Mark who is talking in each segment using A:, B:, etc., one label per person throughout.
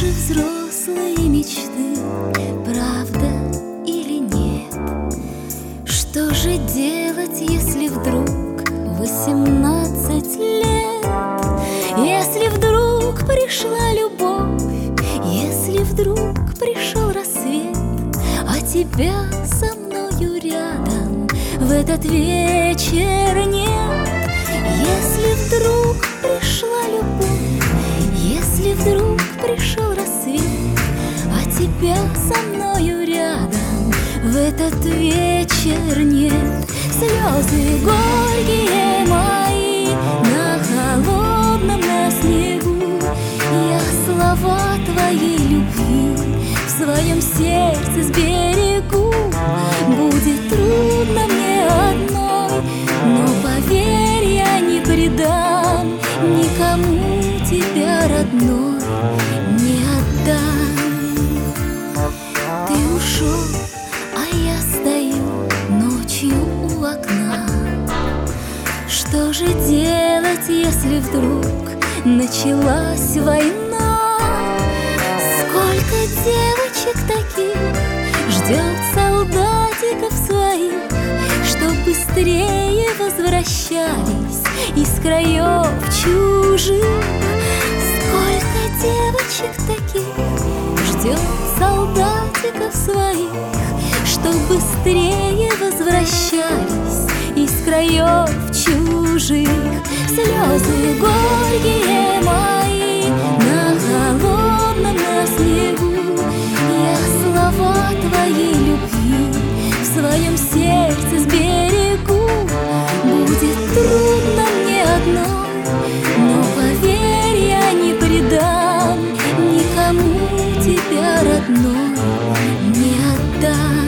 A: наши взрослые мечты, правда или нет? Что же делать, если вдруг 18 лет? Если вдруг пришла любовь, если вдруг пришел рассвет, а тебя со мною рядом в этот вечер нет. Если вдруг пришла любовь, если вдруг пришел рассвет, а тебя со мною рядом в этот вечер нет. Слезы горькие мои на холодном, на снегу, я слова твоей любви в своем сердце сберегу. Будет трудно мне одной, но поверь, я не предам никому тебя, родной, не отдам. Ты ушел, а я стою ночью у окна. Что же делать, если вдруг началась война? Сколько девочек таких ждет солдатиков своих, чтоб быстрее возвращались из краев чужих. Сколько девочек таких ждет солдатиков своих, чтоб быстрее возвращались из краев чужих. Слезы горькие мои на холодном, на снегу, я слова твоей любви в своем сердце сберегу. Будет трудно мне одной, но поверь, я не предам никому тебя, родной, не отдам.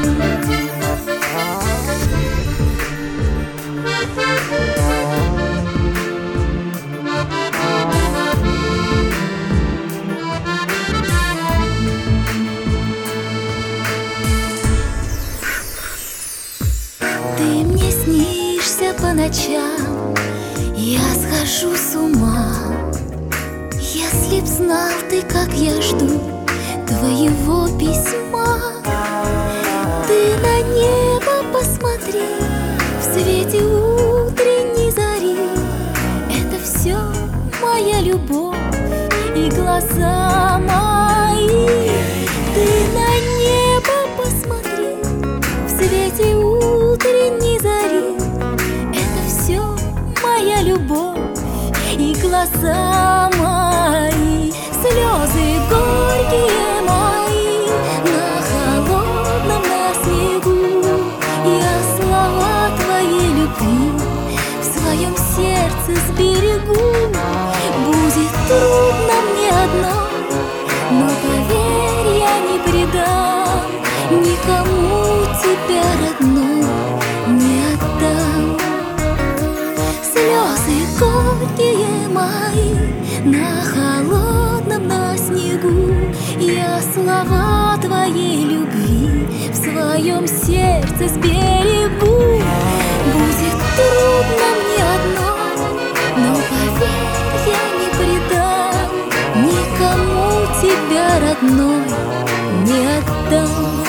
A: Ты мне снишься по ночам, я схожу с ума. Если б знал ты, как я жду твоего письма. Ты на небо посмотри, в свете утренней зари. Это все моя любовь и глаза мои. Ты на небо посмотри, в свете утренней зари. Это все моя любовь и глаза мои. Слезы горькие мои на холодном, на снегу, я слова твоей любви в своем сердце сберегу. Будет трудно мне одной, но поверь, я не предам никому тебя, родной, не отдам. Слезы горькие мои на холодном, на снегу, я слова твоей любви в своем сердце сберегу. Будет трудно мне одной, но поверь, я не предам никому тебя, родной, не отдам.